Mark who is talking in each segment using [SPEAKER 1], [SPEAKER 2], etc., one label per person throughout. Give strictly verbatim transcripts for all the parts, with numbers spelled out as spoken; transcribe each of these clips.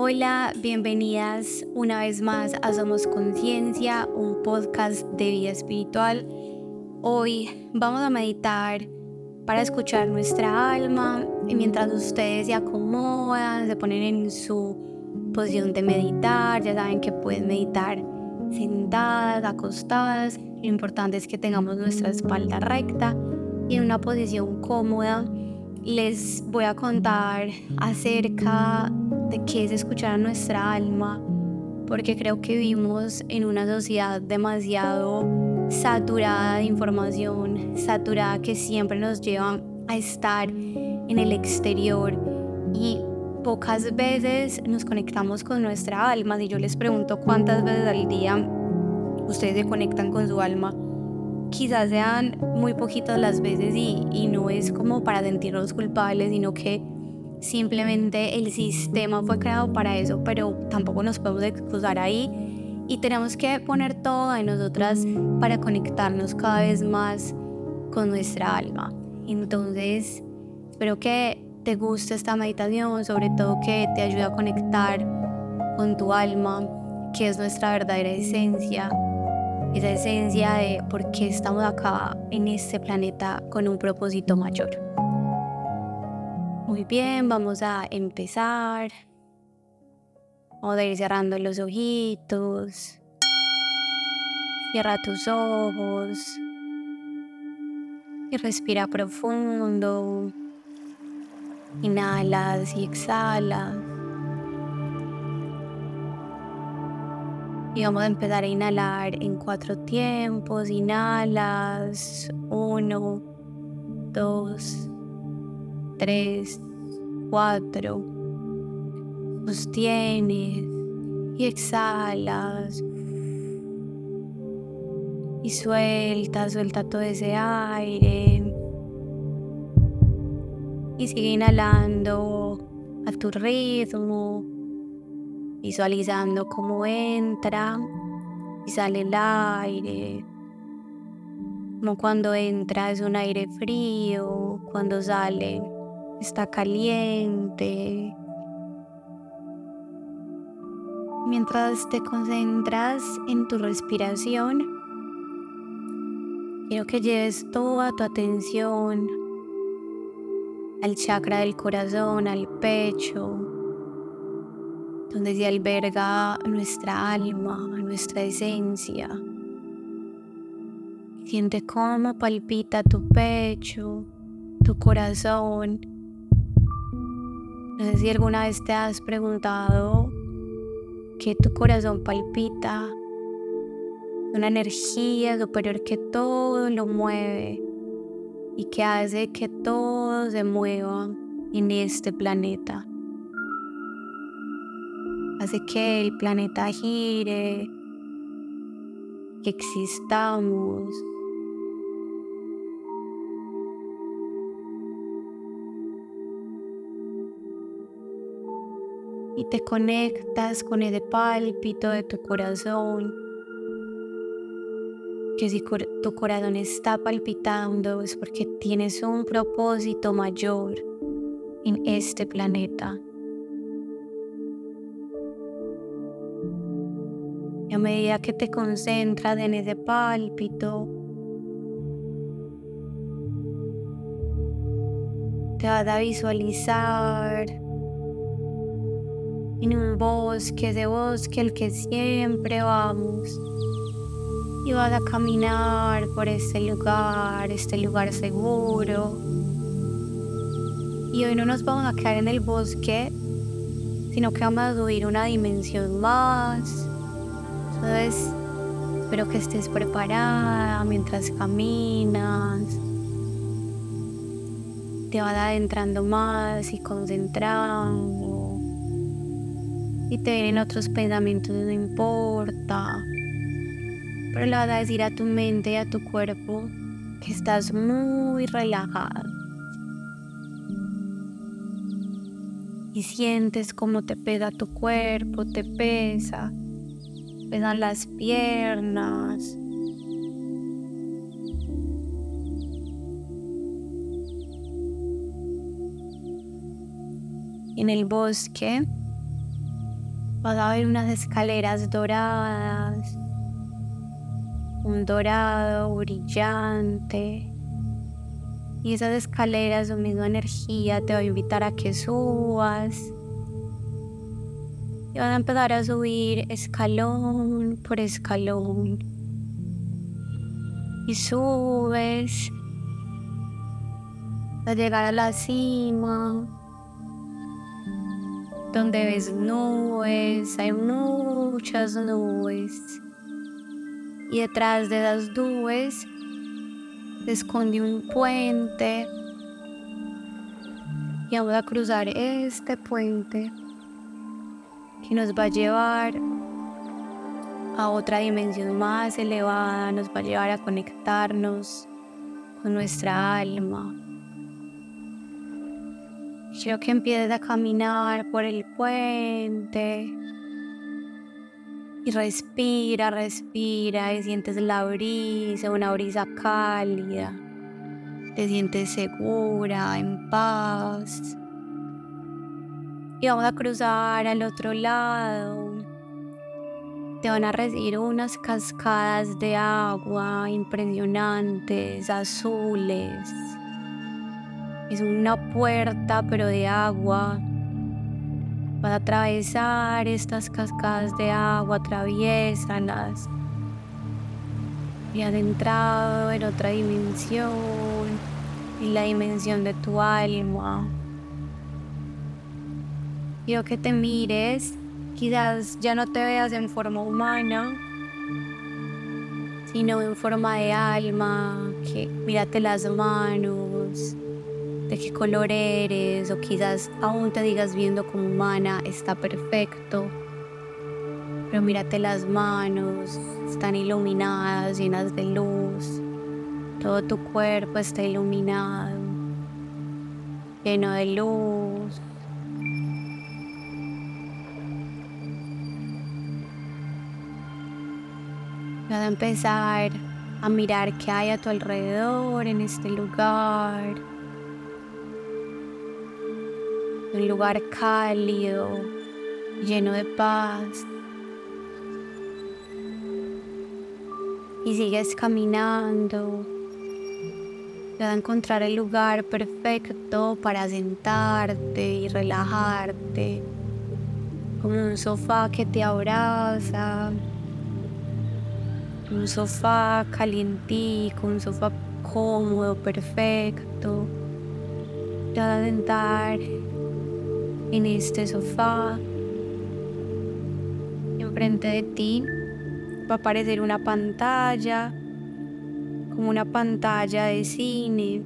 [SPEAKER 1] Hola, bienvenidas una vez más a Somos Conciencia, un podcast de vida espiritual. Hoy vamos a meditar para escuchar nuestra alma y mientras ustedes se acomodan, se ponen en su posición de meditar, ya saben que pueden meditar sentadas, acostadas. Lo importante es que tengamos nuestra espalda recta y en una posición cómoda. Les voy a contar acerca de qué es escuchar a nuestra alma, porque creo que vivimos en una sociedad demasiado saturada de información, saturada que siempre nos lleva a estar en el exterior y pocas veces nos conectamos con nuestra alma. Si yo les pregunto cuántas veces al día ustedes se conectan con su alma, quizás sean muy poquitas las veces y, y no es como para sentirnos culpables, sino que simplemente el sistema fue creado para eso, pero tampoco nos podemos excusar ahí y tenemos que poner todo en nosotras para conectarnos cada vez más con nuestra alma. Entonces, espero que te guste esta meditación, sobre todo que te ayude a conectar con tu alma, que es nuestra verdadera esencia. Esa esencia de por qué estamos acá en este planeta con un propósito mayor. Muy bien, vamos a empezar. Vamos a ir cerrando los ojitos. Cierra tus ojos. Y respira profundo. Inhalas y exhalas. Y vamos a empezar a inhalar en cuatro tiempos. Inhalas. Uno, dos, tres, cuatro. Sostienes y exhalas. Y suelta, suelta todo ese aire. Y sigue inhalando a tu ritmo, visualizando cómo entra y sale el aire. Como cuando entra es un aire frío, cuando sale está caliente. Mientras te concentras en tu respiración, quiero que lleves toda tu atención al chakra del corazón, al pecho, donde se alberga nuestra alma, nuestra esencia. Siente cómo palpita tu pecho, tu corazón. No sé si alguna vez te has preguntado que tu corazón palpita, una energía superior que todo lo mueve y que hace que todo se mueva en este planeta. Hace que el planeta gire, que existamos. Y te conectas con ese pálpito de tu corazón. Que si cor- tu corazón está palpitando es porque tienes un propósito mayor en este planeta. Y a medida que te concentras en ese pálpito, te vas a visualizar en un bosque, ese bosque al que siempre vamos. Y vas a caminar por este lugar, este lugar seguro. Y hoy no nos vamos a quedar en el bosque, sino que vamos a subir una dimensión más. Entonces, espero que estés preparada mientras caminas. Te vas adentrando más y concentrando. Y te vienen otros pensamientos, no importa. Pero le vas a decir a tu mente y a tu cuerpo que estás muy relajada. Y sientes cómo te pesa tu cuerpo, te pesa. Pesan las piernas. En el bosque Vas a ver unas escaleras doradas, un dorado brillante. Y esas escaleras, su misma energía, te va a invitar a que subas. Y vas a empezar a subir escalón por escalón. Y subes hasta llegar a la cima, donde ves nubes, hay muchas nubes. Y detrás de las nubes se esconde un puente. Y vamos a cruzar este puente que nos va a llevar a otra dimensión más elevada, nos va a llevar a conectarnos con nuestra alma. Quiero que empieces a caminar por el puente y respira, respira y sientes la brisa, una brisa cálida. Te sientes segura, en paz. Y vamos a cruzar al otro lado. Te van a recibir unas cascadas de agua impresionantes, azules. Es una puerta, pero de agua. Vas a atravesar estas cascadas de agua, atraviésalas. Y has entrado en otra dimensión, en la dimensión de tu alma. Quiero que te mires, quizás ya no te veas en forma humana, sino en forma de alma, que mírate las manos, de qué color eres, o quizás aún te digas viendo como humana, está perfecto, pero mírate las manos, están iluminadas, llenas de luz, todo tu cuerpo está iluminado, lleno de luz. Vas a empezar a mirar qué hay a tu alrededor en este lugar. Un lugar cálido, lleno de paz. Y sigues caminando. Vas a encontrar el lugar perfecto para sentarte y relajarte. Como un sofá que te abraza. Un sofá calientico, un sofá cómodo, perfecto. Te vas a sentar en este sofá. Enfrente de ti va a aparecer una pantalla, como una pantalla de cine.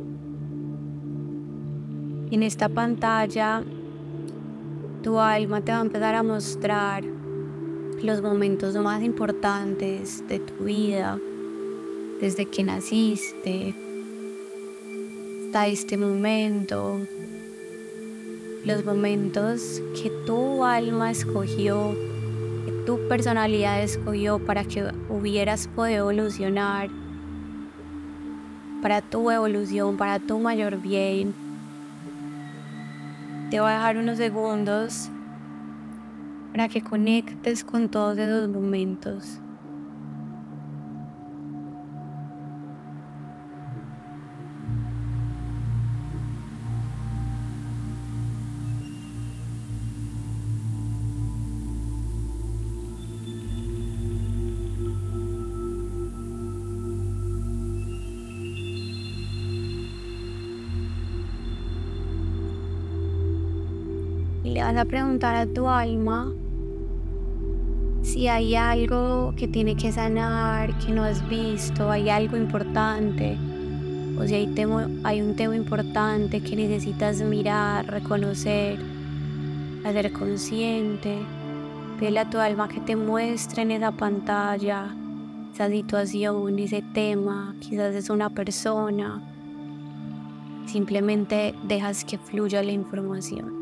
[SPEAKER 1] Y en esta pantalla tu alma te va a empezar a mostrar los momentos más importantes de tu vida, desde que naciste hasta este momento, los momentos que tu alma escogió, que tu personalidad escogió para que hubieras podido evolucionar, para tu evolución, para tu mayor bien. Te voy a dejar unos segundos para que conectes con todos esos momentos. Y le vas a preguntar a tu alma si hay algo que tiene que sanar, que no has visto, hay algo importante, o si hay, temo, hay un tema importante que necesitas mirar, reconocer, hacer consciente. Pídele a tu alma que te muestre en esa pantalla esa situación, ese tema, quizás es una persona. Simplemente dejas que fluya la información.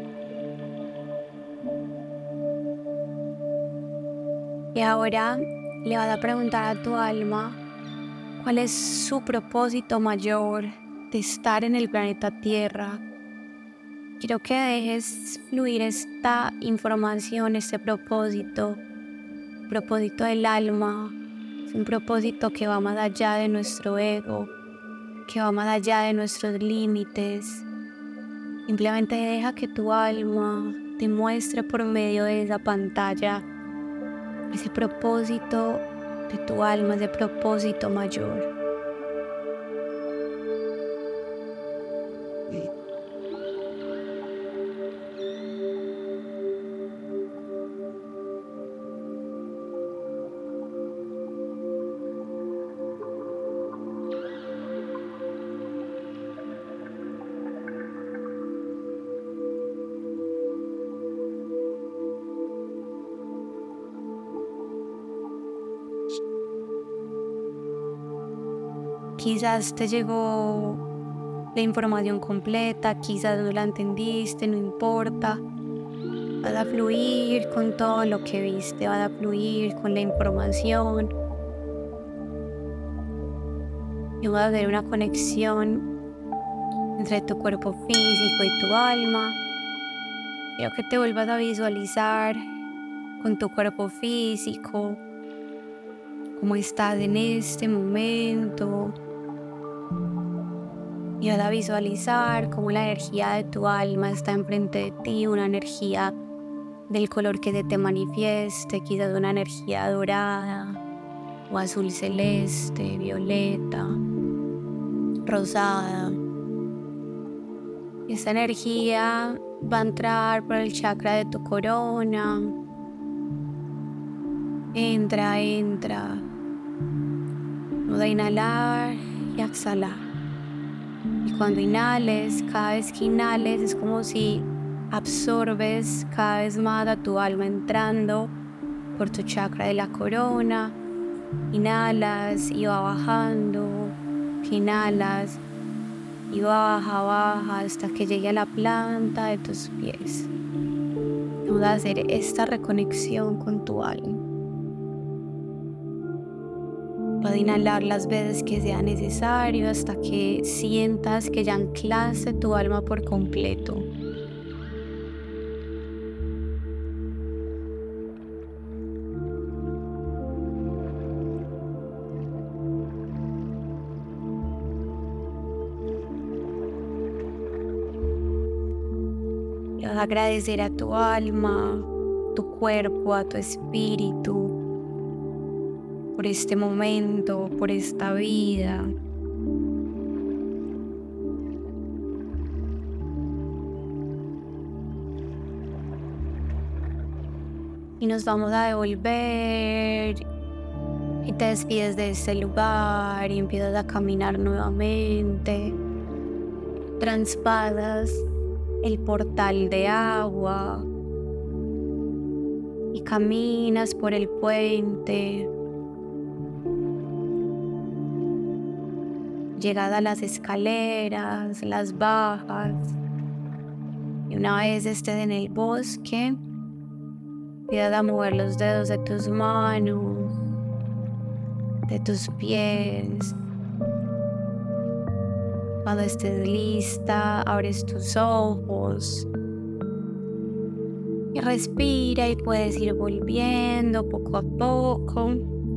[SPEAKER 1] Y ahora Le vas a preguntar a tu alma cuál es su propósito mayor de estar en el planeta Tierra. Quiero que dejes fluir esta información, este propósito, propósito del alma. Es un propósito que va más allá de nuestro ego, que va más allá de nuestros límites. Simplemente deja que tu alma te muestre por medio de esa pantalla ese propósito de tu alma, ese propósito mayor. Quizás te llegó la información completa, quizás no la entendiste, no importa. Vas a fluir con todo lo que viste, vas a fluir con la información. Y vas a hacer una conexión entre tu cuerpo físico y tu alma. Quiero que te vuelvas a visualizar con tu cuerpo físico, cómo estás en este momento. Y vas a visualizar cómo la energía de tu alma está enfrente de ti, una energía del color que se te manifieste, quizás una energía dorada o azul celeste, violeta, rosada. Esta energía va a entrar por el chakra de tu corona. Entra, entra. Vamos a inhalar y exhalar. Y cuando inhales, cada vez que inhales es como si absorbes cada vez más a tu alma entrando por tu chakra de la corona. Inhalas y va bajando. Inhalas y baja, baja hasta que llegue a la planta de tus pies. Vamos a hacer esta reconexión con tu alma. Vas a inhalar las veces que sea necesario hasta que sientas que ya anclaste tu alma por completo. Le vas a agradecer a tu alma, tu cuerpo, a tu espíritu, por este momento, por esta vida. Y nos vamos a devolver y te despides de este lugar y empiezas a caminar nuevamente. Traspasas el portal de agua y caminas por el puente. Llegas a las escaleras, las bajas. Y una vez estés en el bosque, empiezas a mover los dedos de tus manos, de tus pies. Cuando estés lista, abres tus ojos y respira y puedes ir volviendo poco a poco.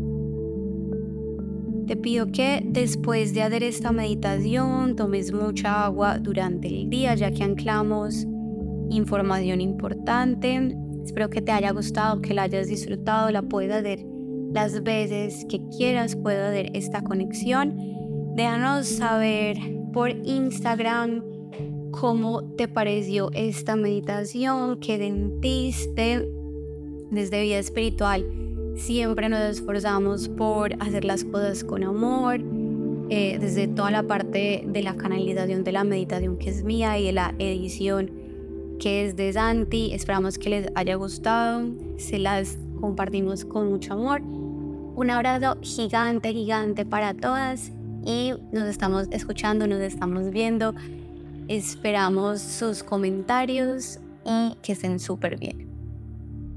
[SPEAKER 1] Te pido que después de hacer esta meditación tomes mucha agua durante el día, ya que anclamos información importante. Espero que te haya gustado, que la hayas disfrutado, la puedas hacer las veces que quieras, puedo hacer esta conexión. Déjanos saber por Instagram cómo te pareció esta meditación, qué sentiste. Desde Vida Espiritual siempre nos esforzamos por hacer las cosas con amor, eh, desde toda la parte de la canalización de la meditación que es mía y de la edición que es de Santi. Esperamos que les haya gustado, se las compartimos con mucho amor. Un abrazo gigante, gigante para todas y nos estamos escuchando, nos estamos viendo. Esperamos sus comentarios y que estén súper bien.